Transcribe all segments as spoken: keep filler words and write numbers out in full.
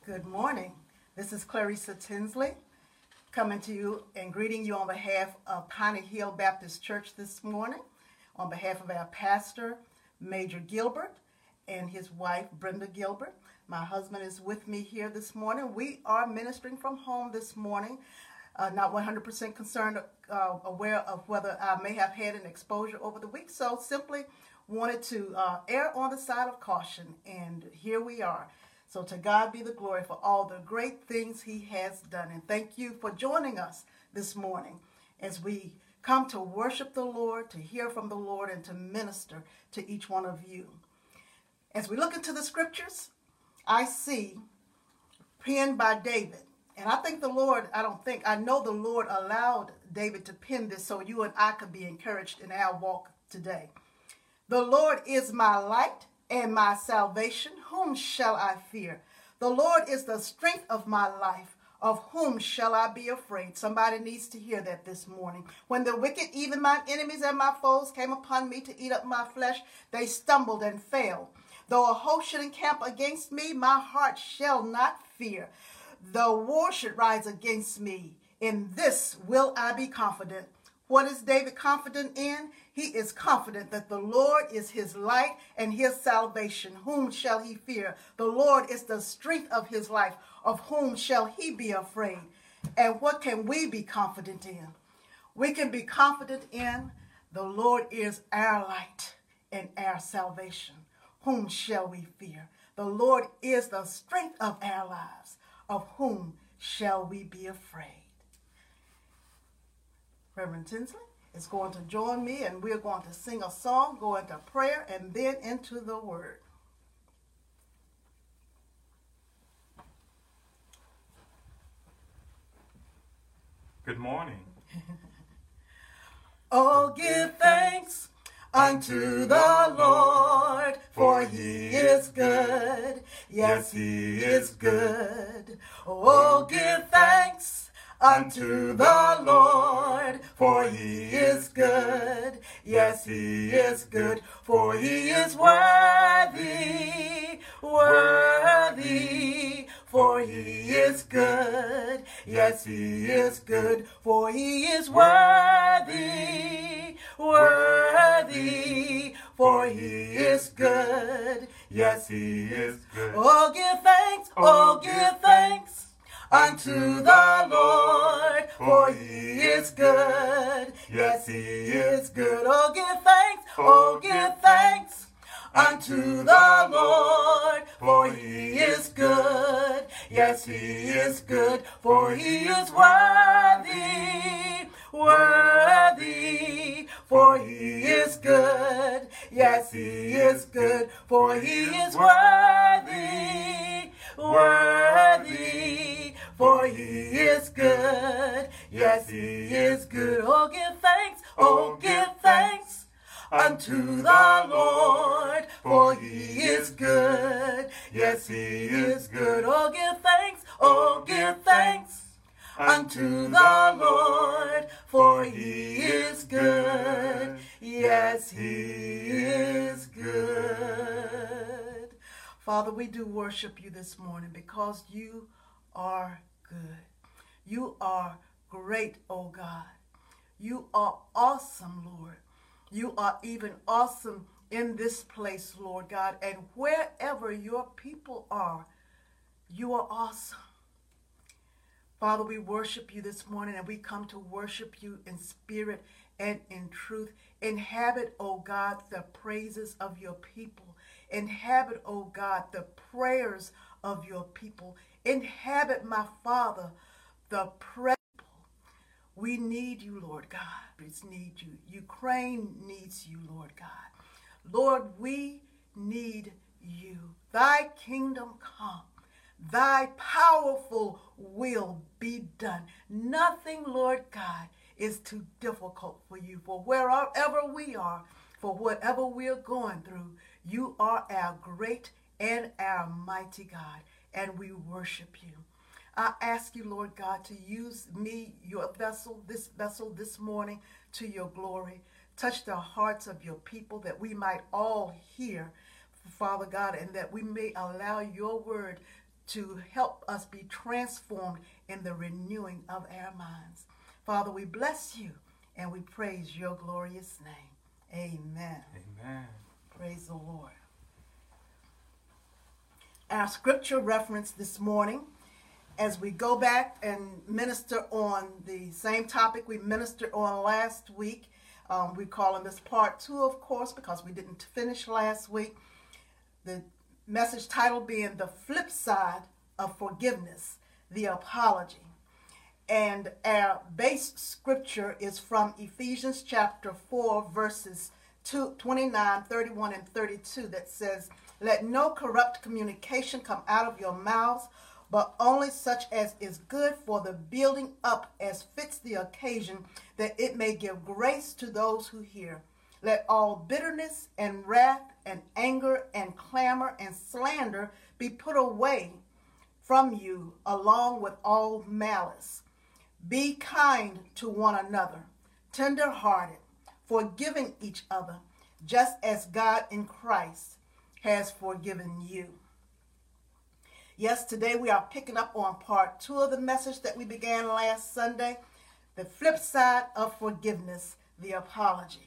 Good morning. This is Clarissa Tinsley coming to you and greeting you on behalf of Piney Hill Baptist Church this morning, on behalf of our pastor, Major Gilbert, and his wife, Brenda Gilbert. My husband is with me here this morning. We are ministering from home this morning, uh, not one hundred percent concerned, uh, aware of whether I may have had an exposure over the week, so simply wanted to uh, err on the side of caution, and here we are. So to God be the glory for all the great things he has done. And thank you for joining us this morning as we come to worship the Lord, to hear from the Lord, and to minister to each one of you. As we look into the scriptures, I see penned by David. And I think the Lord, I don't think, I know the Lord allowed David to pen this so you and I could be encouraged in our walk today. The Lord is my light and my salvation. Whom shall I fear? The Lord is the strength of my life. Of whom shall I be afraid? Somebody needs to hear that this morning. When the wicked, even my enemies and my foes, came upon me to eat up my flesh, they stumbled and fell. Though a host should encamp against me, my heart shall not fear. Though war should rise against me, in this will I be confident. What is David confident in? He is confident that the Lord is his light and his salvation. Whom shall he fear? The Lord is the strength of his life. Of whom shall he be afraid? And what can we be confident in? We can be confident in the Lord is our light and our salvation. Whom shall we fear? The Lord is the strength of our lives. Of whom shall we be afraid? Reverend Tinsley is going to join me, and we're going to sing a song, go into prayer, and then into the word. Good morning. Oh, give thanks unto the Lord, for he is good. Yes, he is good. Oh, give thanks unto the Lord, for he is good. Yes, he is good, for he is worthy, worthy, for he is good. Yes, he is good, for he is worthy, worthy, for he is good. Yes, he is good. Oh, give thanks, oh, give thanks unto the Lord, for he is good. Yes, he is good. Oh, give thanks, oh, give thanks unto the Lord, for he is good. Yes, he is good, for he is worthy, worthy, for he is good. Yes, he is good, for he is worthy, worthy, for he is good. Yes, he is good. Oh, give thanks, oh, give thanks unto the Lord, for he is good. Yes, he is good. Oh, give thanks, oh, give thanks unto the Lord, for he is good. Yes, he is good. Father, we do worship you this morning because you are good. You are great, oh God. You are awesome, Lord. You are even awesome in this place, Lord God. And wherever your people are, you are awesome. Father, we worship you this morning, and we come to worship you in spirit and in truth. Inhabit, oh God, the praises of your people. Inhabit, oh God, the prayers of your people. Inhabit, my Father, the prayer. We need you, Lord God. We need you. Ukraine needs you, Lord God. Lord, we need you. Thy kingdom come. Thy powerful will be done. Nothing, Lord God, is too difficult for you. For wherever we are, for whatever we're going through, you are our great and our mighty God, and we worship you. I ask you, Lord God, to use me, your vessel, this vessel this morning to your glory. Touch the hearts of your people that we might all hear, Father God, and that we may allow your word to help us be transformed in the renewing of our minds. Father, we bless you and we praise your glorious name. Amen. Amen. Praise the Lord. Our scripture reference this morning, as we go back and minister on the same topic we ministered on last week, um, we're calling this part two, of course, because we didn't finish last week. The message title being The Flip Side of Forgiveness, the Apology. And our base scripture is from Ephesians chapter four, verses two, twenty-nine, thirty-one, and thirty-two that says, "Let no corrupt communication come out of your mouths, but only such as is good for the building up as fits the occasion, that it may give grace to those who hear. Let all bitterness and wrath and anger and clamor and slander be put away from you, along with all malice. Be kind to one another, tender-hearted, forgiving each other, just as God in Christ has forgiven you." Yes, today we are picking up on part two of the message that we began last Sunday, the flip side of forgiveness, the apology.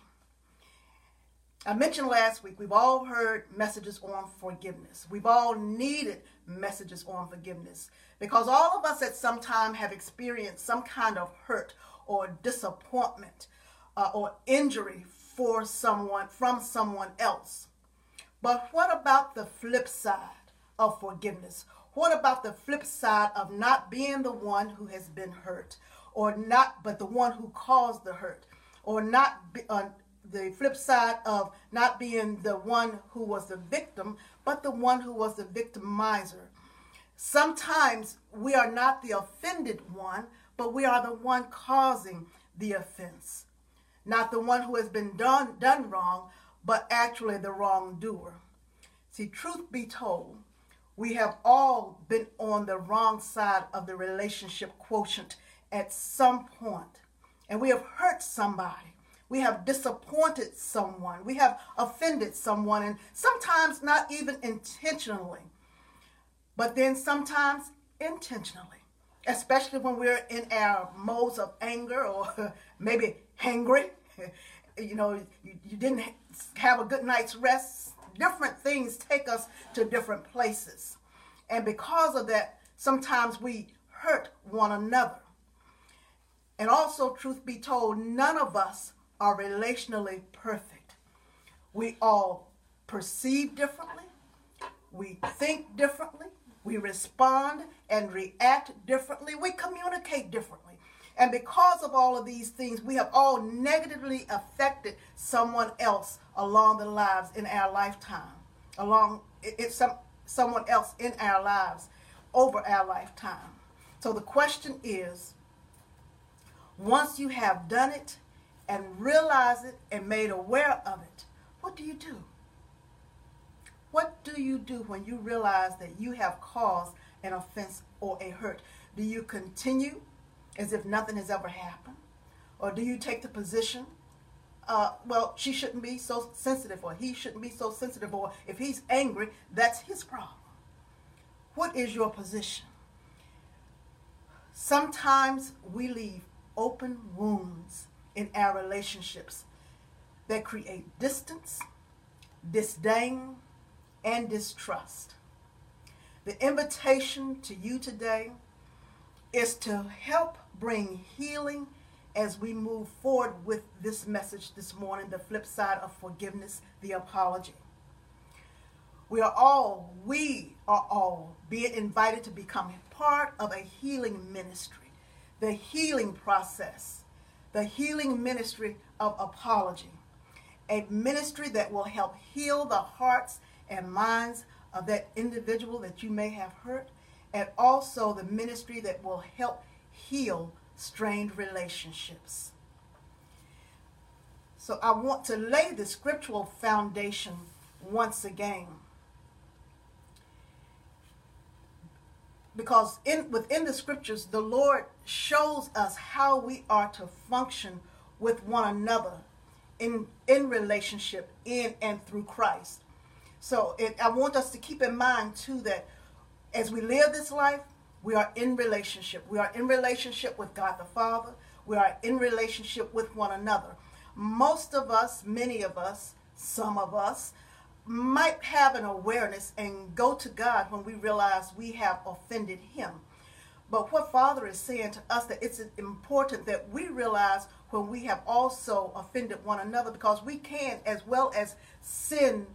I mentioned last week, we've all heard messages on forgiveness. We've all needed messages on forgiveness because all of us at some time have experienced some kind of hurt or disappointment uh, or injury for someone, from someone else. But what about the flip side of forgiveness? What about the flip side of not being the one who has been hurt, or not, but the one who caused the hurt, or not be, uh, the flip side of not being the one who was the victim, but the one who was the victimizer? Sometimes we are not the offended one, but we are the one causing the offense. Not the one who has been done, done wrong, but actually the wrongdoer. See, truth be told, we have all been on the wrong side of the relationship quotient at some point. And we have hurt somebody. We have disappointed someone. We have offended someone, and sometimes not even intentionally. But then sometimes intentionally, especially when we're in our modes of anger or maybe hangry. You know, you, you didn't have a good night's rest. Different things take us to different places. And because of that, sometimes we hurt one another. And also, truth be told, none of us are relationally perfect. We all perceive differently. We think differently. We respond and react differently. We communicate differently. And because of all of these things, we have all negatively affected someone else along the lives in our lifetime, along it's some someone else in our lives over our lifetime. So the question is, once you have done it and realized it and made aware of it, what do you do? What do you do when you realize that you have caused an offense or a hurt? Do you continue as if nothing has ever happened? Or do you take the position, uh, well, she shouldn't be so sensitive, or he shouldn't be so sensitive, or if he's angry, that's his problem? What is your position? Sometimes we leave open wounds in our relationships that create distance, disdain, and distrust. The invitation to you today is to help bring healing as we move forward with this message this morning, the flip side of forgiveness, the apology. We are all, we are all being invited to become a part of a healing ministry, the healing process, the healing ministry of apology, a ministry that will help heal the hearts and minds of that individual that you may have hurt, and also the ministry that will help heal strained relationships. So I want to lay the scriptural foundation once again, because in within the scriptures, the Lord shows us how we are to function with one another in, in relationship in and through Christ. So it, I want us to keep in mind, too, that as we live this life, we are in relationship. We are in relationship with God the Father. We are in relationship with one another. Most of us, many of us, some of us, might have an awareness and go to God when we realize we have offended him. But what Father is saying to us, that it's important that we realize when we have also offended one another, because we can, as well as sin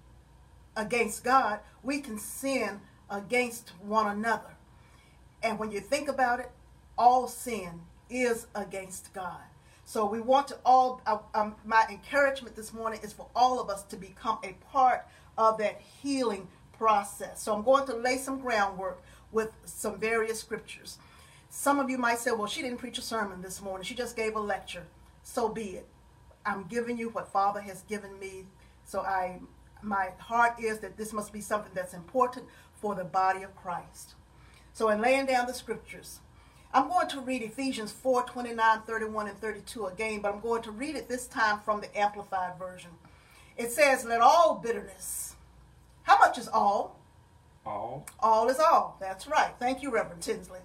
against God, we can sin against one another. And when you think about it, all sin is against God. So we want to all, uh, um, my encouragement this morning is for all of us to become a part of that healing process. So I'm going to lay some groundwork with some various scriptures. Some of you might say, well, she didn't preach a sermon this morning. She just gave a lecture. So be it. I'm giving you what Father has given me. So I, my heart is that this must be something that's important for the body of Christ. So in laying down the scriptures, I'm going to read Ephesians four, twenty-nine, thirty-one, and thirty-two again, but I'm going to read it this time from the Amplified Version. It says, let all bitterness. How much is all? All. All is all. That's right. Thank you, Reverend Tinsley.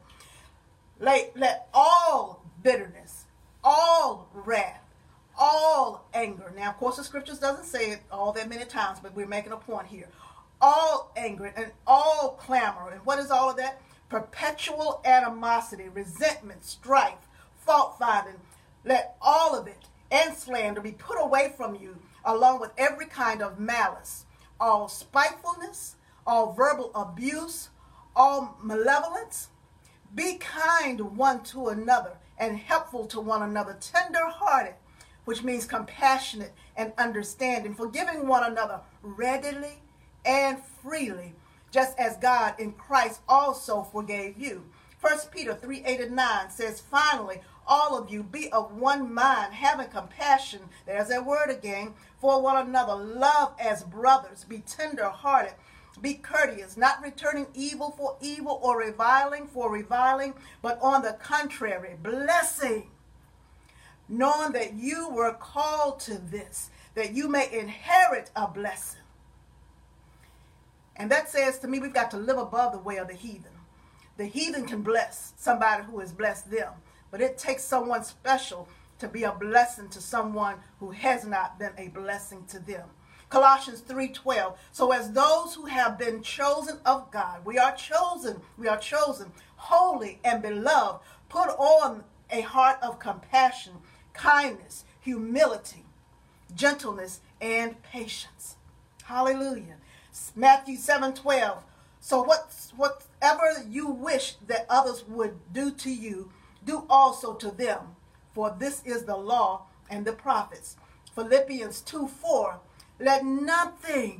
Let, let all bitterness, all wrath, all anger. Now, of course, the scriptures doesn't say it all that many times, but we're making a point here. All anger and all clamor. And what is all of that? Perpetual animosity, resentment, strife, fault finding. Let all of it and slander be put away from you, along with every kind of malice, all spitefulness, all verbal abuse, all malevolence. Be kind one to another and helpful to one another, tender-hearted, which means compassionate and understanding, forgiving one another readily and freely, just as God in Christ also forgave you. First Peter three, eight and nine says, finally, all of you be of one mind, having compassion, there's that word again, for one another. Love as brothers, be tender-hearted, be courteous, not returning evil for evil or reviling for reviling, but on the contrary, blessing, knowing that you were called to this, that you may inherit a blessing. And that says to me, we've got to live above the way of the heathen. The heathen can bless somebody who has blessed them, but it takes someone special to be a blessing to someone who has not been a blessing to them. Colossians three twelve, so as those who have been chosen of God, we are chosen, we are chosen, holy and beloved, put on a heart of compassion, kindness, humility, gentleness, and patience. Hallelujah. Matthew seven twelve, so what, whatever you wish that others would do to you, do also to them, for this is the law and the prophets. Philippians two four, let nothing,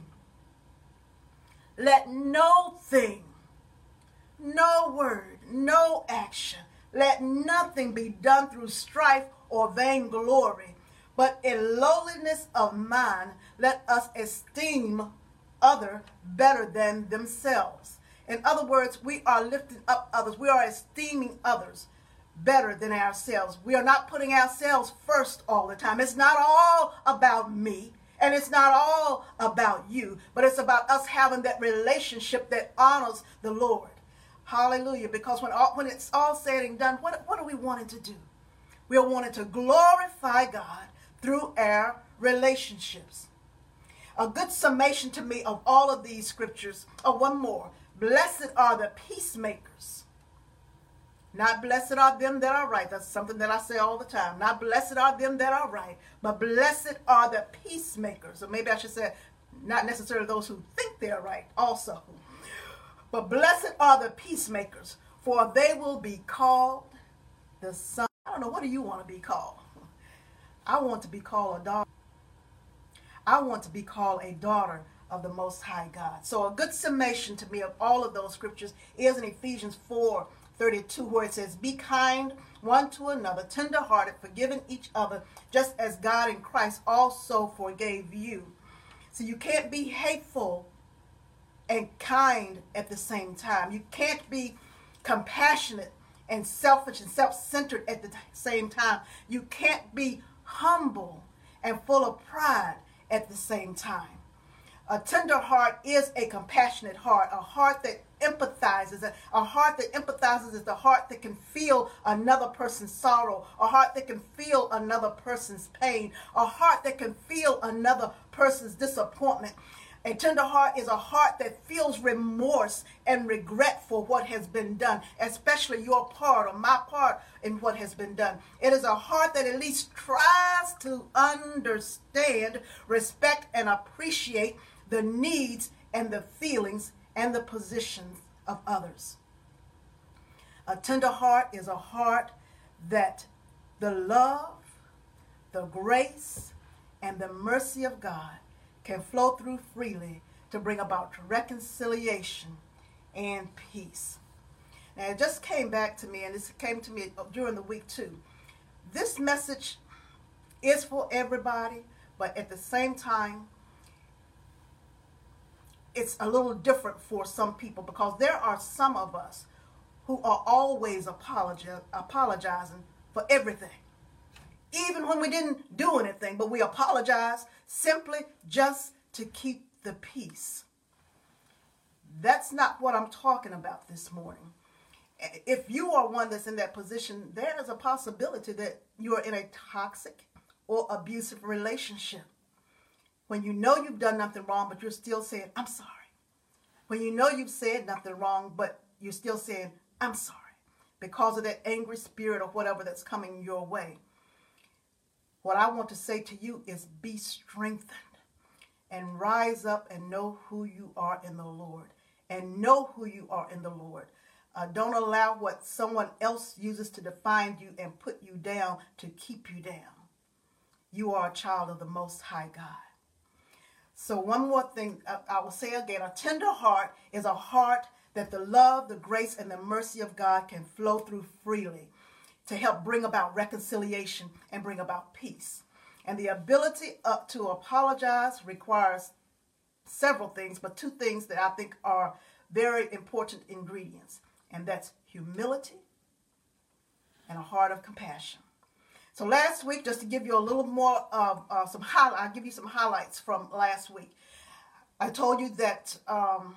let no thing, no word, no action, let nothing be done through strife or vainglory, but in lowliness of mind, let us esteem other better than themselves. In other words, we are lifting up others. We are esteeming others better than ourselves. We are not putting ourselves first all the time. It's not all about me. And it's not all about you, but it's about us having that relationship that honors the Lord. Hallelujah. Because when all, when it's all said and done, what, what are we wanting to do? We are wanting to glorify God through our relationships. A good summation to me of all of these scriptures, oh, one more. Blessed are the peacemakers. Not blessed are them that are right. That's something that I say all the time. Not blessed are them that are right, but blessed are the peacemakers. Or maybe I should say, not necessarily those who think they're right also. But blessed are the peacemakers, for they will be called the son. I don't know, what do you want to be called? I want to be called a daughter. I want to be called a daughter of the Most High God. So a good summation to me of all of those scriptures is in Ephesians four thirty-two, where it says, be kind one to another, tender-hearted, forgiving each other, just as God in Christ also forgave you. So you can't be hateful and kind at the same time. You can't be compassionate and selfish and self-centered at the same time. You can't be humble and full of pride at the same time. A tender heart is a compassionate heart, a heart that empathizes. A, a heart that empathizes is the heart that can feel another person's sorrow, a heart that can feel another person's pain, a heart that can feel another person's disappointment. A tender heart is a heart that feels remorse and regret for what has been done, especially your part or my part in what has been done. It is a heart that at least tries to understand, respect, and appreciate the needs and the feelings and the positions of others. A tender heart is a heart that the love, the grace, and the mercy of God can flow through freely to bring about reconciliation and peace. Now, it just came back to me, and this came to me during the week too. This message is for everybody, but at the same time, it's a little different for some people, because there are some of us who are always apologi- apologizing for everything. Even when we didn't do anything, but we apologize simply just to keep the peace. That's not what I'm talking about this morning. If you are one that's in that position, there is a possibility that you are in a toxic or abusive relationship. When you know you've done nothing wrong, but you're still saying, I'm sorry. When you know you've said nothing wrong, but you're still saying, I'm sorry, because of that angry spirit or whatever that's coming your way. What I want to say to you is be strengthened and rise up and know who you are in the Lord. And know who you are in the Lord. Uh, don't allow what someone else uses to define you and put you down to keep you down. You are a child of the Most High God. So one more thing I, I will say again. A tender heart is a heart that the love, the grace, and the mercy of God can flow through freely to help bring about reconciliation and bring about peace. And the ability uh, to apologize requires several things, but two things that I think are very important ingredients. And that's humility and a heart of compassion. So last week, just to give you a little more of uh, some highlights, I'll give you some highlights from last week. I told you that um,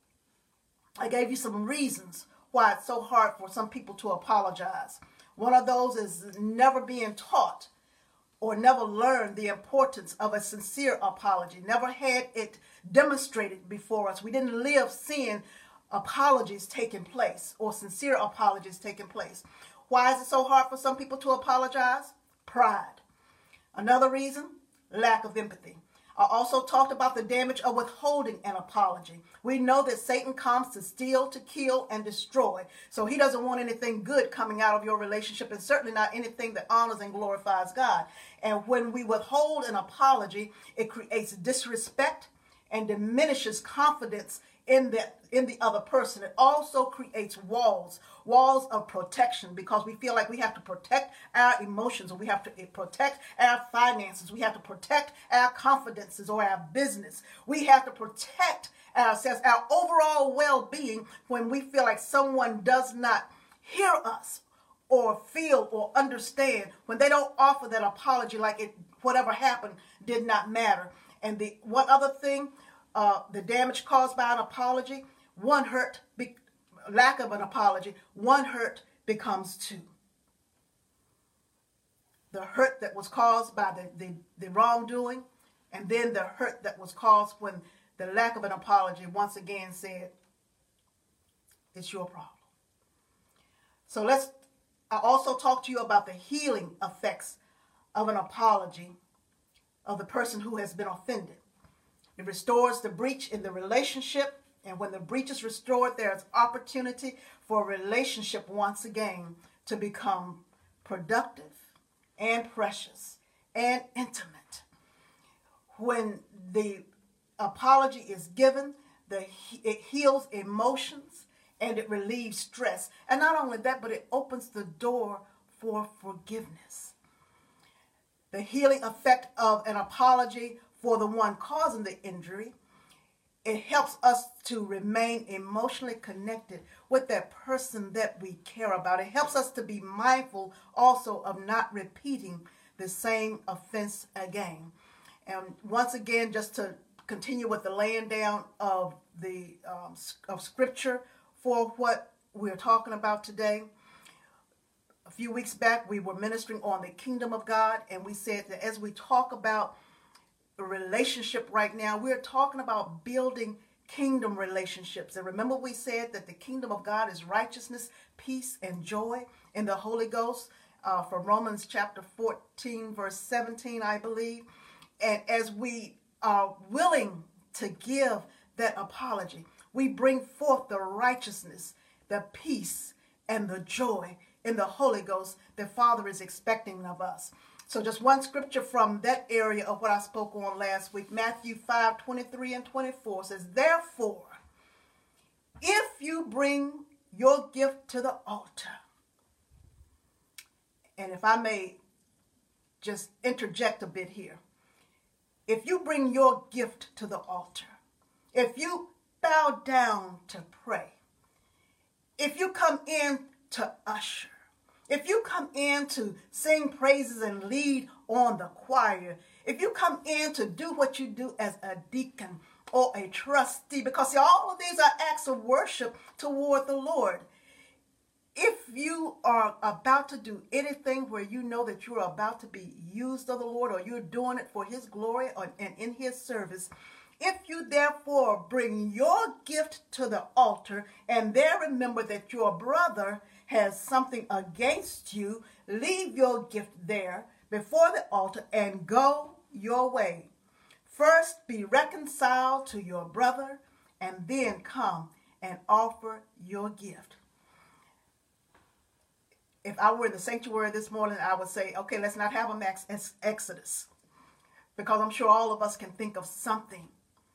I gave you some reasons why it's so hard for some people to apologize. One of those is never being taught or never learned the importance of a sincere apology, never had it demonstrated before us. We didn't live seeing apologies taking place or sincere apologies taking place. Why is it so hard for some people to apologize? Pride. Another reason, lack of empathy. I also talked about the damage of withholding an apology. We know that Satan comes to steal, to kill, and destroy. So he doesn't want anything good coming out of your relationship, and certainly not anything that honors and glorifies God. And when we withhold an apology, it creates disrespect and diminishes confidence in the, in the other person. It also creates walls, walls of protection, because we feel like we have to protect our emotions, or we have to protect our finances. We have to protect our confidences or our business. We have to protect ourselves, our overall well-being, when we feel like someone does not hear us or feel or understand, when they don't offer that apology, like it, whatever happened did not matter. And the one other thing, Uh, the damage caused by an apology, one hurt, be, lack of an apology, one hurt becomes two. The hurt that was caused by the, the, the wrongdoing, and then the hurt that was caused when the lack of an apology once again said, it's your problem. So let's, I also talked to you about the healing effects of an apology of the person who has been offended. It restores the breach in the relationship, and when the breach is restored, there is opportunity for a relationship once again to become productive and precious and intimate. When the apology is given, the, it heals emotions and it relieves stress. And not only that, but it opens the door for forgiveness. The healing effect of an apology for the one causing the injury, it helps us to remain emotionally connected with that person that we care about. It helps us to be mindful also of not repeating the same offense again. And once again, just to continue with the laying down of the um, of scripture for what we're talking about today. A few weeks back, we were ministering on the kingdom of God, and we said that as we talk about a relationship right now, we're talking about building kingdom relationships. And remember, we said that the kingdom of God is righteousness, peace, and joy in the Holy Ghost, uh, from Romans chapter fourteen, verse seventeen, I believe. And as we are willing to give that apology, we bring forth the righteousness, the peace, and the joy in the Holy Ghost that Father is expecting of us. So just one scripture from that area of what I spoke on last week, Matthew five, twenty-three and twenty-four says, "Therefore, if you bring your gift to the altar," and if I may just interject a bit here, if you bring your gift to the altar, if you bow down to pray, if you come in to usher, if you come in to sing praises and lead on the choir, if you come in to do what you do as a deacon or a trustee, because see, all of these are acts of worship toward the Lord. If you are about to do anything where you know that you are about to be used of the Lord, or you're doing it for his glory or, and in his service, if you therefore bring your gift to the altar and there remember that your brother has something against you, leave your gift there before the altar and go your way. First be reconciled to your brother and then come and offer your gift. If I were in the sanctuary this morning, I would say, okay, let's not have a max exodus, because I'm sure all of us can think of something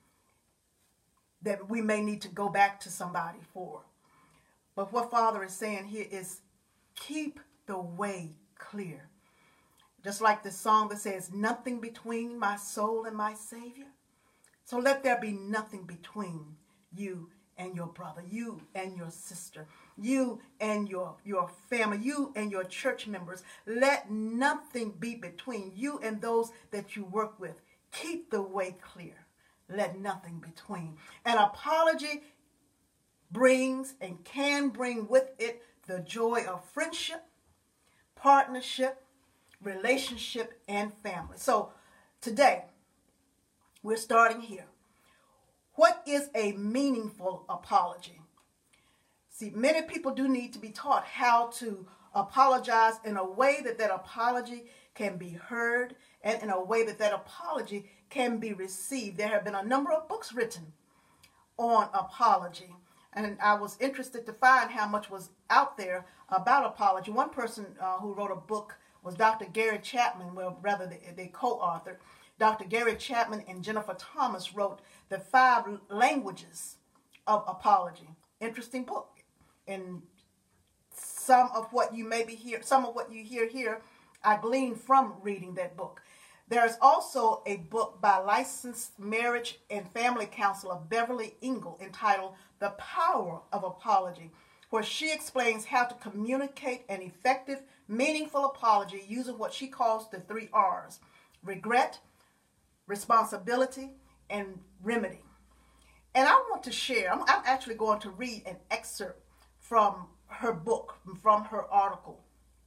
that we may need to go back to somebody for. But what Father is saying here is keep the way clear. Just like the song that says, "Nothing between my soul and my Savior." So let there be nothing between you and your brother, you and your sister, you and your, your family, you and your church members. Let nothing be between you and those that you work with. Keep the way clear. Let nothing between. An apology brings and can bring with it the joy of friendship, partnership, relationship, and family. So today, we're starting here. What is a meaningful apology? See, many people do need to be taught how to apologize in a way that that apology can be heard and in a way that that apology can be received. There have been a number of books written on apology, and I was interested to find how much was out there about apology. One person uh, who wrote a book was Doctor Gary Chapman, well, rather they, they co-authored. Doctor Gary Chapman and Jennifer Thomas wrote The Five Languages of Apology. Interesting book. And some of what you maybe hear, some of what you hear here, I gleaned from reading that book. There is also a book by licensed marriage and family counselor Beverly Engel entitled The Power of Apology, where she explains how to communicate an effective, meaningful apology using what she calls the three R's: regret, responsibility, and remedy. And I want to share, I'm, I'm actually going to read an excerpt from her book, from her article.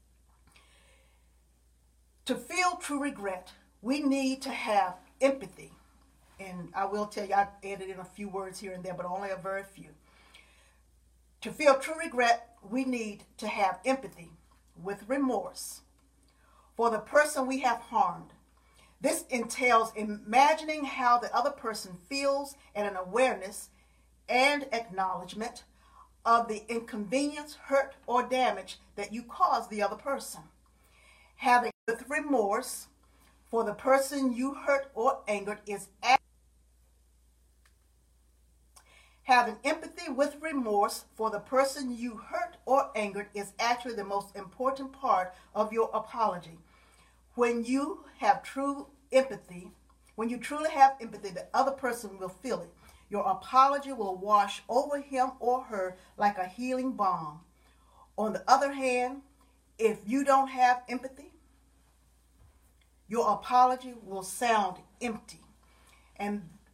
To feel true regret, we need to have empathy. And I will tell you, I added in a few words here and there, but only a very few. To feel true regret, we need to have empathy with remorse for the person we have harmed. This entails imagining how the other person feels and an awareness and acknowledgement of the inconvenience, hurt, or damage that you caused the other person. Having with remorse for the person you hurt or angered is Having empathy with remorse for the person you hurt or angered is actually the most important part of your apology. When you have true empathy, when you truly have empathy, the other person will feel it. Your apology will wash over him or her like a healing balm. On the other hand, if you don't have empathy, your apology will sound empty. And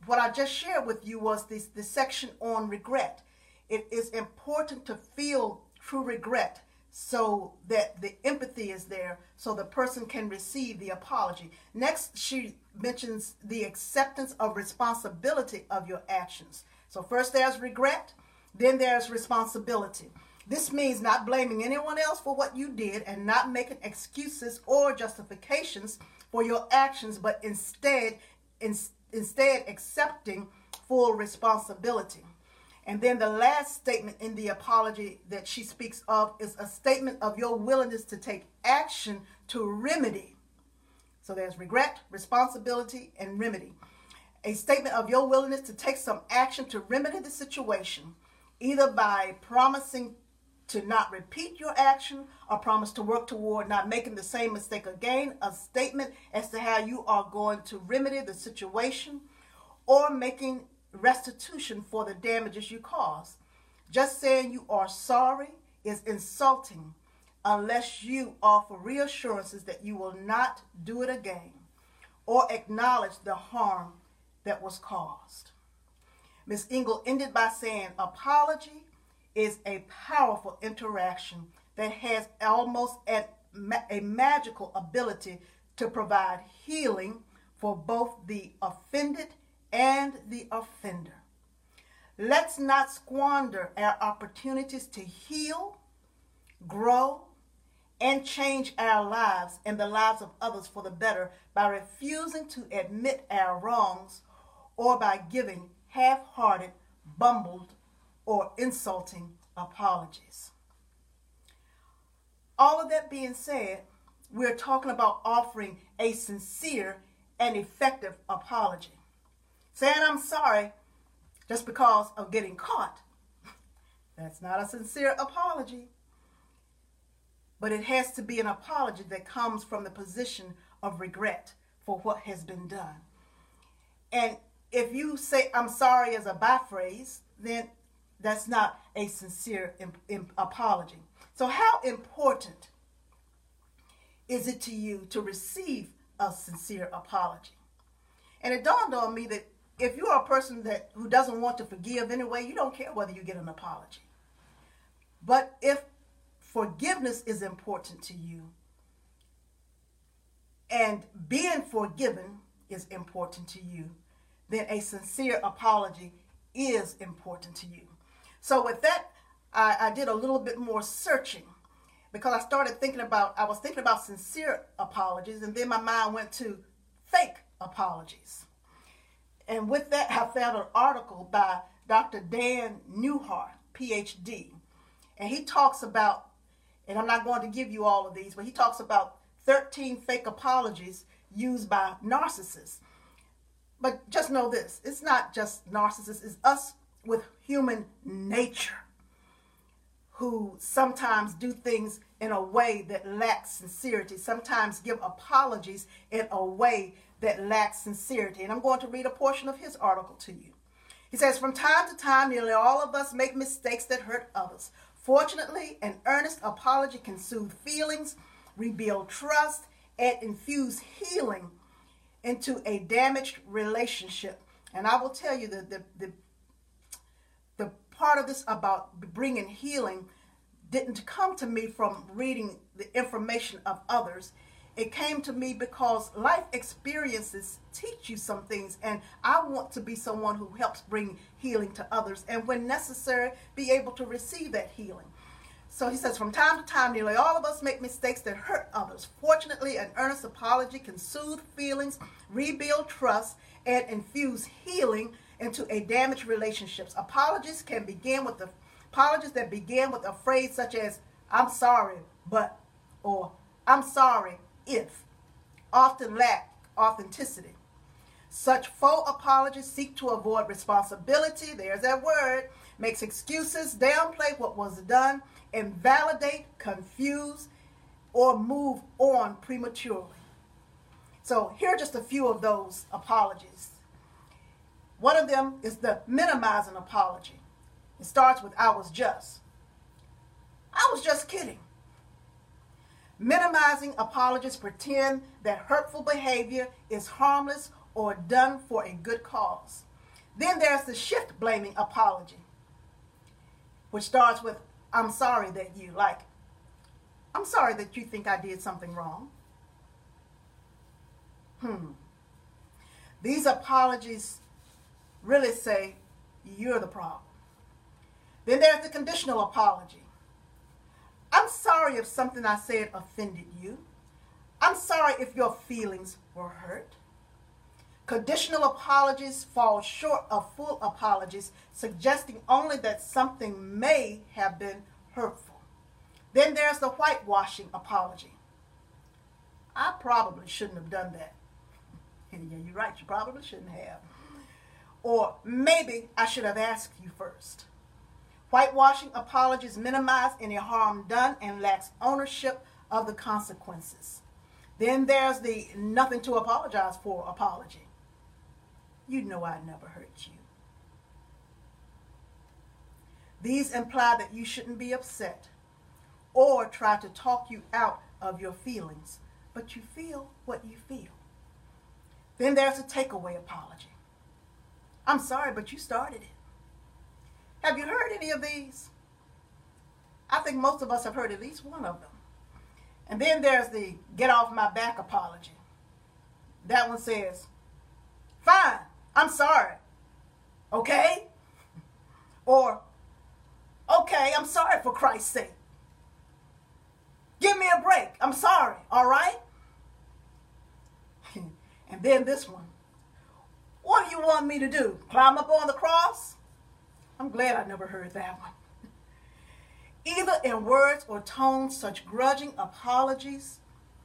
what I just shared with you was this, this section on regret. It is important to feel true regret so that the empathy is there so the person can receive the apology. Next, she mentions the acceptance of responsibility of your actions. So first there's regret, then there's responsibility. This means not blaming anyone else for what you did and not making excuses or justifications for your actions, but instead, in, instead accepting full responsibility. And then the last statement in the apology that she speaks of is a statement of your willingness to take action to remedy. So there's regret, responsibility, and remedy. A statement of your willingness to take some action to remedy the situation, either by promising to not repeat your action or promise to work toward not making the same mistake again. A statement as to how you are going to remedy the situation or making restitution for the damages you caused. Just saying you are sorry is insulting unless you offer reassurances that you will not do it again or acknowledge the harm that was caused. Miz Engel ended by saying, apology is a powerful interaction that has almost a, a magical ability to provide healing for both the offended and the offender. Let's not squander our opportunities to heal, grow, and change our lives and the lives of others for the better by refusing to admit our wrongs or by giving half-hearted, bumbled, or insulting apologies. All of that being said, we're talking about offering a sincere and effective apology. Saying I'm sorry just because of getting caught, that's not a sincere apology. But it has to be an apology that comes from the position of regret for what has been done. And if you say I'm sorry as a byphrase, then that's not a sincere imp- imp- apology. So how important is it to you to receive a sincere apology? And it dawned on me that if you are a person that who doesn't want to forgive anyway, you don't care whether you get an apology. But if forgiveness is important to you and being forgiven is important to you, then a sincere apology is important to you. So with that, I, I did a little bit more searching because I started thinking about, I was thinking about sincere apologies, and then my mind went to fake apologies. And with that, I found an article by Doctor Dan Newhart, P H D. And he talks about, and I'm not going to give you all of these, but he talks about thirteen fake apologies used by narcissists. But just know this, it's not just narcissists, it's us with human nature who sometimes do things in a way that lacks sincerity, sometimes give apologies in a way that lacks sincerity. And I'm going to read a portion of his article to you. He says, from time to time, nearly all of us make mistakes that hurt others. Fortunately, an earnest apology can soothe feelings, rebuild trust, and infuse healing into a damaged relationship. And I will tell you that the, the, the part of this about bringing healing didn't come to me from reading the information of others. It came to me because life experiences teach you some things, and I want to be someone who helps bring healing to others, and when necessary, be able to receive that healing. So he says, from time to time, nearly all of us make mistakes that hurt others. Fortunately, an earnest apology can soothe feelings, rebuild trust, and infuse healing into a damaged relationships. Apologies can begin with the apologies that begin with a phrase such as, I'm sorry, but, or I'm sorry, if, often lack authenticity. Such faux apologies seek to avoid responsibility, there's that word, makes excuses, downplay what was done, invalidate, confuse, or move on prematurely. So here are just a few of those apologies. One of them is the minimizing apology. It starts with, I was just. I was just kidding. Minimizing apologies pretend that hurtful behavior is harmless or done for a good cause. Then there's the shift blaming apology, which starts with, I'm sorry that you, like, I'm sorry that you think I did something wrong. Hmm. These apologies really say, you're the problem. Then there's the conditional apology. I'm sorry if something I said offended you. I'm sorry if your feelings were hurt. Conditional apologies fall short of full apologies, suggesting only that something may have been hurtful. Then there's the whitewashing apology. I probably shouldn't have done that. And yeah, you're right, you probably shouldn't have. Or maybe I should have asked you first. Whitewashing apologies minimize any harm done and lacks ownership of the consequences. Then there's the nothing to apologize for apology. You know I never hurt you. These imply that you shouldn't be upset or try to talk you out of your feelings, but you feel what you feel. Then there's a takeaway apology. I'm sorry, but you started it. Have you heard any of these? I think most of us have heard at least one of them. And then there's the get off my back apology. That one says, fine, I'm sorry. Okay? Or, okay, I'm sorry for Christ's sake. Give me a break. I'm sorry, all right? And then this one. What do you want me to do? Climb up on the cross? I'm glad I never heard that one. Either in words or tones, such grudging apologies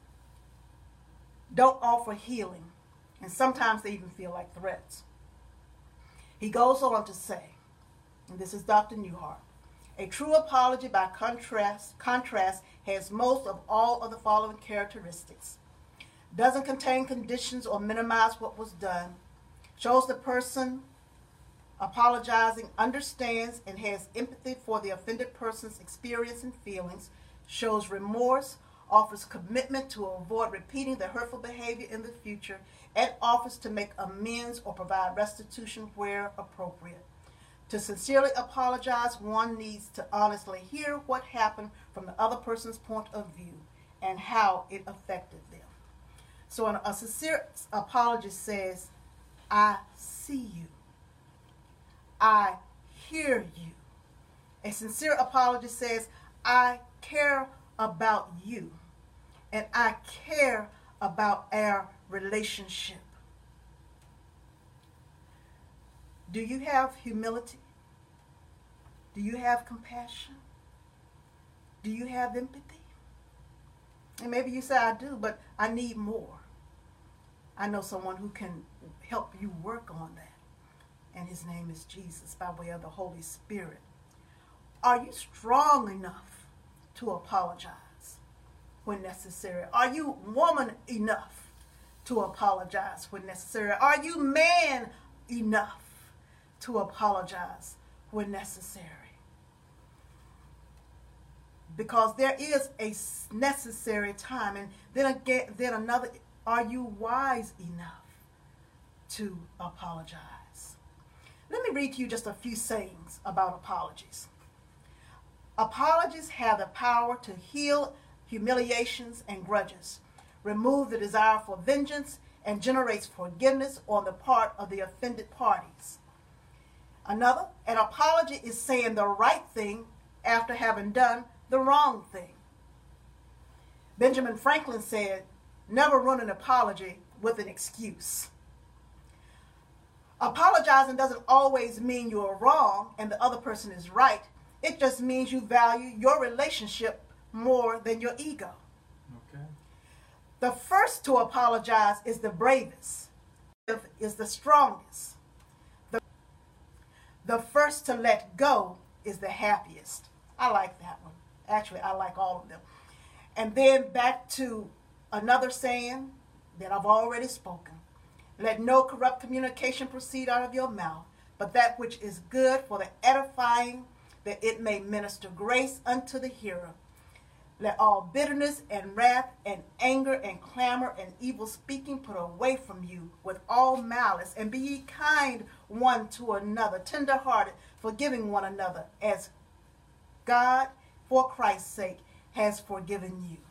don't offer healing, and sometimes they even feel like threats. He goes on to say, and this is Doctor Newhart, a true apology by contrast, contrast has most of all of the following characteristics. Doesn't contain conditions or minimize what was done. Shows the person apologizing understands and has empathy for the offended person's experience and feelings. Shows remorse. Offers commitment to avoid repeating the hurtful behavior in the future. And offers to make amends or provide restitution where appropriate. To sincerely apologize, one needs to honestly hear what happened from the other person's point of view and how it affected them. So a sincere apology says, I see you. I hear you. A sincere apology says, I care about you. And I care about our relationship. Do you have humility? Do you have compassion? Do you have empathy? And maybe you say, I do, but I need more. I know someone who can help you work on that. And his name is Jesus by way of the Holy Spirit. Are you strong enough to apologize when necessary? Are you woman enough to apologize when necessary? Are you man enough to apologize when necessary? Because there is a necessary time. And then again, then another, are you wise enough to apologize? Let me read to you just a few sayings about apologies. Apologies have the power to heal humiliations and grudges, remove the desire for vengeance, and generates forgiveness on the part of the offended parties. Another, an apology is saying the right thing after having done the wrong thing. Benjamin Franklin said, never run an apology with an excuse. Apologizing doesn't always mean you're wrong and the other person is right. It just means you value your relationship more than your ego. Okay. The first to apologize is the bravest, is the strongest. The, the first to let go is the happiest. I like that one. Actually, I like all of them. And then back to another saying that I've already spoken. Let no corrupt communication proceed out of your mouth, but that which is good for the edifying, that it may minister grace unto the hearer. Let all bitterness and wrath and anger and clamor and evil speaking put away from you with all malice, and be ye kind one to another, tenderhearted, forgiving one another, as God, for Christ's sake, has forgiven you.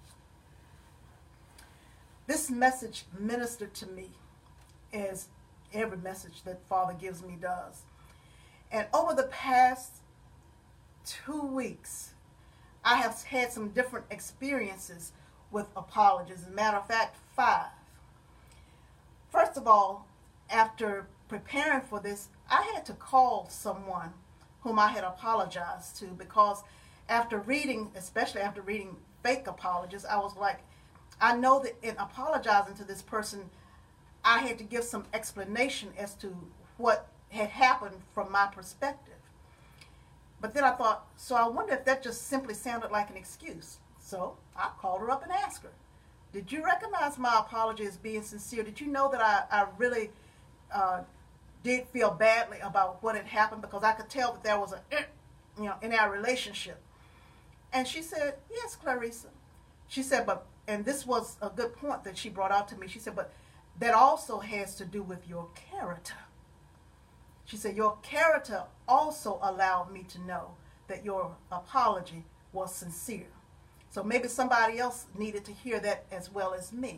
This message ministered to me, as every message that Father gives me does. And over the past two weeks, I have had some different experiences with apologies. As a matter of fact, five. First of all, after preparing for this, I had to call someone whom I had apologized to, because after reading, especially after reading fake apologies, I was like, I know that in apologizing to this person, I had to give some explanation as to what had happened from my perspective. But then I thought, so I wonder if that just simply sounded like an excuse. So I called her up and asked her, did you recognize my apology as being sincere? Did you know that I, I really uh, did feel badly about what had happened? Because I could tell that there was a, you know, in our relationship. And she said, yes, Clarissa. She said, but, and this was a good point that she brought out to me. She said, but that also has to do with your character. She said, your character also allowed me to know that your apology was sincere. So maybe somebody else needed to hear that as well as me.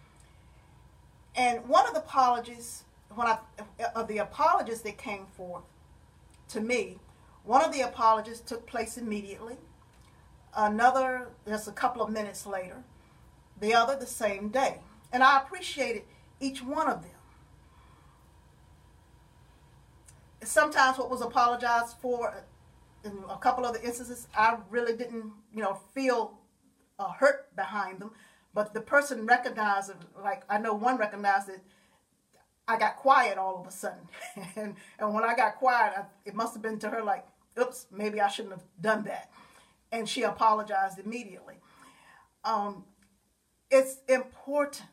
And one of the apologies, when I, of the apologies that came forth to me, one of the apologies took place immediately. Another, just a couple of minutes later. The other, the same day. And I appreciated each one of them. Sometimes what was apologized for, in a couple of the instances, I really didn't, you know, feel uh, hurt behind them. But the person recognized it, like I know one recognized it, I got quiet all of a sudden. and, and when I got quiet, I, it must have been to her like, oops, maybe I shouldn't have done that. And she apologized immediately. Um, it's important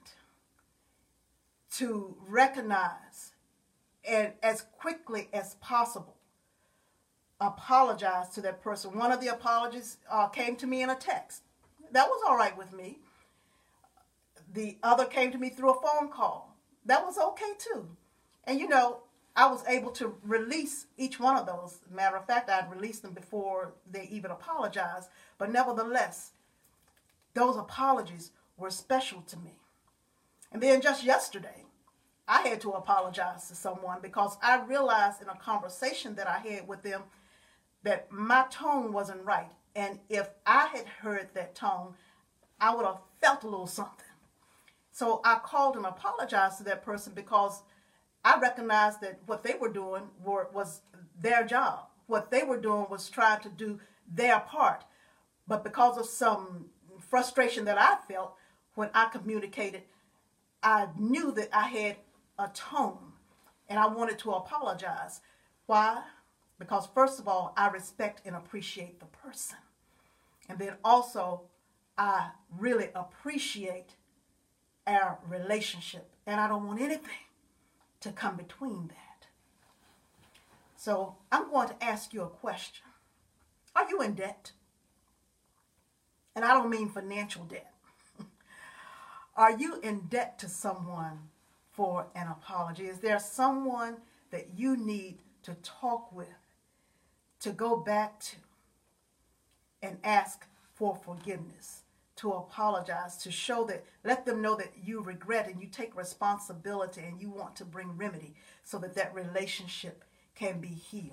to recognize and as quickly as possible apologize to that person. One of the apologies uh, came to me in a text. That was all right with me. The other came to me through a phone call. That was okay too. And you know, I was able to release each one of those. Matter of fact, I'd released them before they even apologized. But nevertheless, those apologies were special to me. And then just yesterday, I had to apologize to someone because I realized in a conversation that I had with them that my tone wasn't right. And if I had heard that tone, I would have felt a little something. So I called and apologized to that person because I recognized that what they were doing were, was their job. What they were doing was trying to do their part. But because of some frustration that I felt when I communicated, I knew that I had a tone and I wanted to apologize. Why? Because first of all, I respect and appreciate the person. And then also, I really appreciate our relationship. And I don't want anything to come between that. So I'm going to ask you a question. Are you in debt? And I don't mean financial debt. Are you in debt to someone for an apology? Is there someone that you need to talk with, to go back to, and ask for forgiveness, to apologize, to show that, let them know that you regret and you take responsibility and you want to bring remedy so that that relationship can be healed?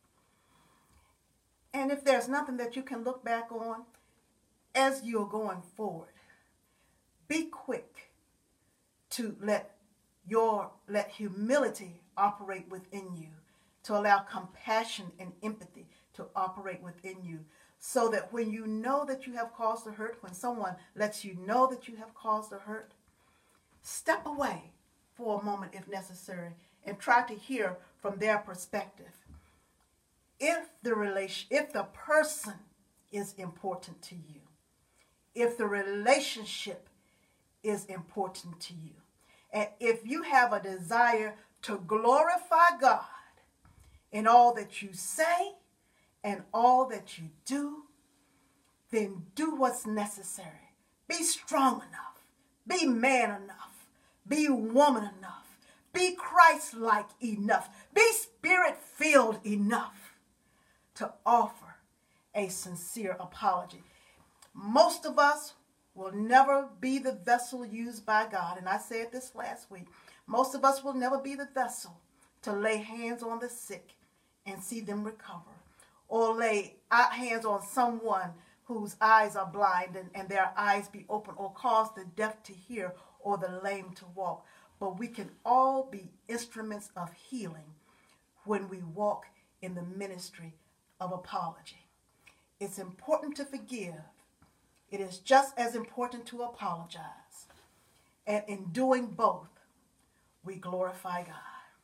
And if there's nothing that you can look back on as you're going forward, be quick to let your let humility operate within you, to allow compassion and empathy to operate within you, so that when you know that you have caused a hurt, when someone lets you know that you have caused a hurt, step away for a moment if necessary and try to hear from their perspective. If the relation, if the person is important to you, if the relationship is important to you, and if you have a desire to glorify God in all that you say and all that you do, then do what's necessary. Be strong enough. Be man enough. Be woman enough. Be Christ-like enough. Be spirit-filled enough to offer a sincere apology. Most of us will never be the vessel used by God. And I said this last week. Most of us will never be the vessel to lay hands on the sick and see them recover, or lay hands on someone whose eyes are blind and, and their eyes be open, or cause the deaf to hear or the lame to walk. But we can all be instruments of healing when we walk in the ministry of apology. It's important to forgive. It is just as important to apologize. And in doing both, we glorify God.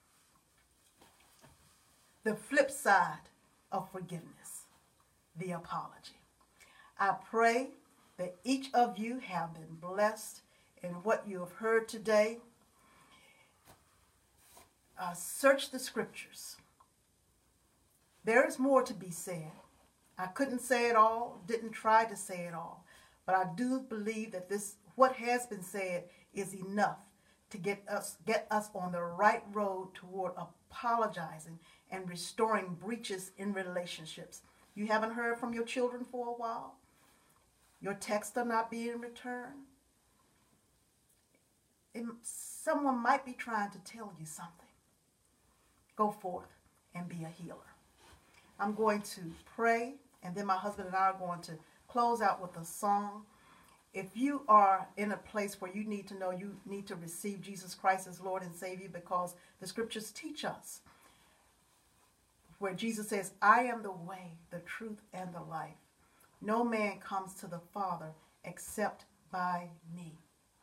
The flip side of forgiveness, the apology. I pray that each of you have been blessed in what you have heard today. Uh, search the scriptures. There is more to be said. I couldn't say it all, didn't try to say it all, but I do believe that this, what has been said, is enough to get us get us on the right road toward apologizing and restoring breaches in relationships. You haven't heard from your children for a while? Your texts are not being returned? It, someone might be trying to tell you something. Go forth and be a healer. I'm going to pray, and then my husband and I are going to close out with a song. If you are in a place where you need to know you need to receive Jesus Christ as Lord and Savior, because the scriptures teach us where Jesus says, I am the way, the truth, and the life. No man comes to the Father except by me.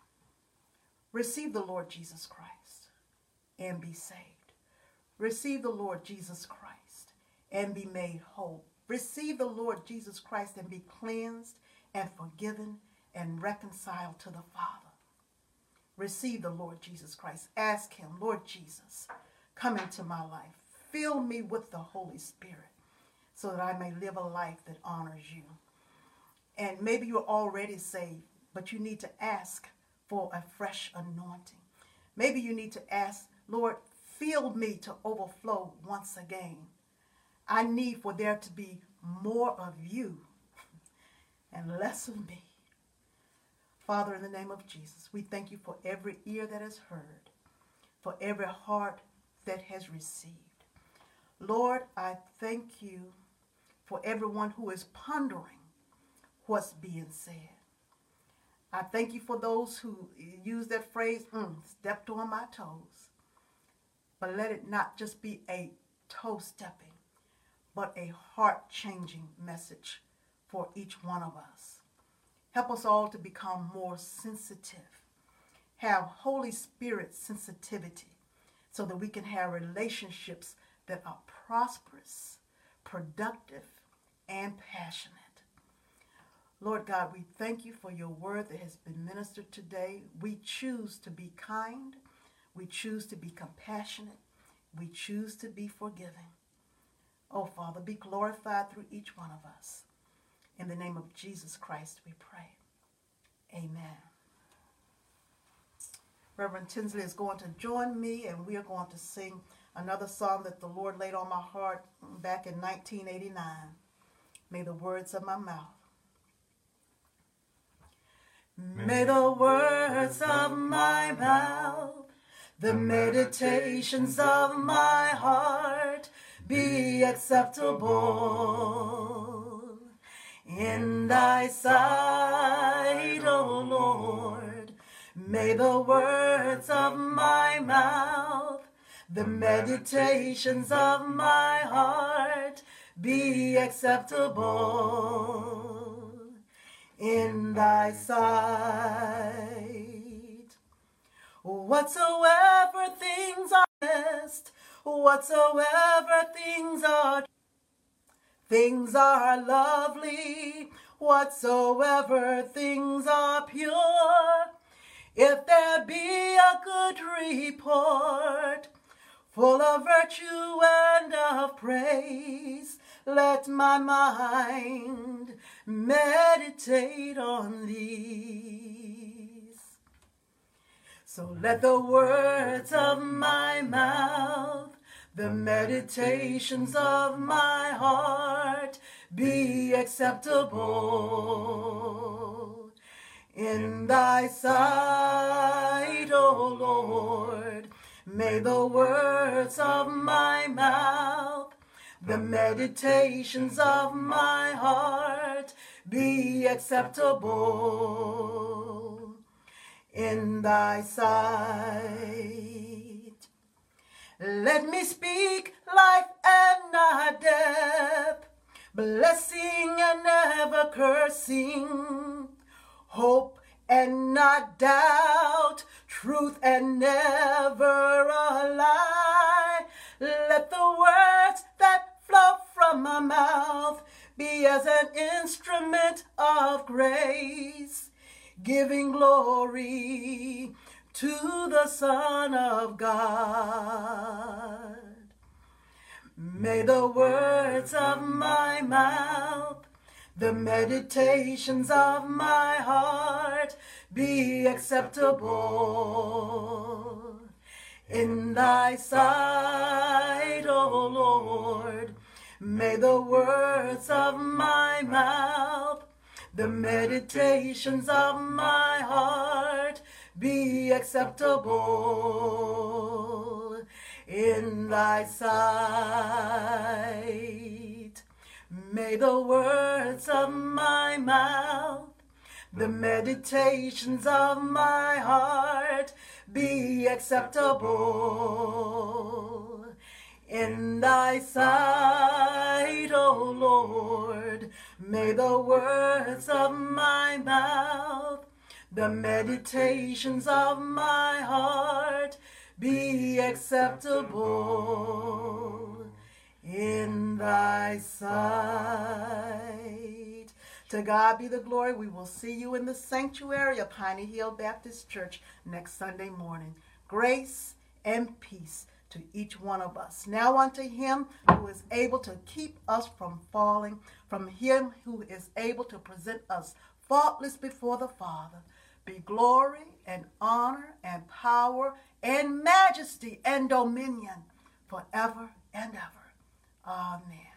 Receive the Lord Jesus Christ and be saved. Receive the Lord Jesus Christ and be made whole. Receive the Lord Jesus Christ and be cleansed and forgiven and reconciled to the Father. Receive the Lord Jesus Christ. Ask him, Lord Jesus, come into my life. Fill me with the Holy Spirit so that I may live a life that honors you. And maybe you're already saved, but you need to ask for a fresh anointing. Maybe you need to ask, Lord, fill me to overflow once again. I need for there to be more of you and less of me. Father, in the name of Jesus, we thank you for every ear that has heard, for every heart that has received. Lord, I thank you for everyone who is pondering what's being said. I thank you for those who use that phrase, mm, stepped on my toes. But let it not just be a toe stepping, but a heart-changing message for each one of us. Help us all to become more sensitive, have Holy Spirit sensitivity, so that we can have relationships that are prosperous, productive, and passionate. Lord God, we thank you for your word that has been ministered today. We choose to be kind. We choose to be compassionate. We choose to be forgiving. Oh, Father, be glorified through each one of us. In the name of Jesus Christ, we pray. Amen. Reverend Tinsley is going to join me, and we are going to sing another song that the Lord laid on my heart back in nineteen eighty-nine. May the words of my mouth. May the words of my mouth, the meditations of my heart be acceptable in thy sight, O Lord. May the words of my mouth, the meditations of my heart be acceptable in thy sight. Whatsoever things are best, whatsoever things are, things are lovely, whatsoever things are pure, if there be a good report, full of virtue and of praise, let my mind meditate on these. So let the words of my mouth, the meditations of my heart be acceptable in thy sight, O Lord. May the words of my mouth, the meditations of my heart be acceptable in thy sight. Let me speak life and not death, blessing and never cursing, hope and not doubt, truth and never a lie. Let the words that flow from my mouth be as an instrument of grace, giving glory to the Son of God. May the words of my mouth, the meditations of my heart be acceptable in thy sight, O Lord. May the words of my mouth, the meditations of my heart be acceptable in thy sight. May the words of my mouth, the meditations of my heart be acceptable in thy sight, O Lord. May the words of my mouth, the meditations of my heart be acceptable in thy sight. To God be the glory. We will see you in the sanctuary of Piney Hill Baptist Church next Sunday morning. Grace and peace to each one of us. Now unto him who is able to keep us from falling, from him who is able to present us faultless before the Father, be glory and honor and power and majesty and dominion forever and ever. Amen.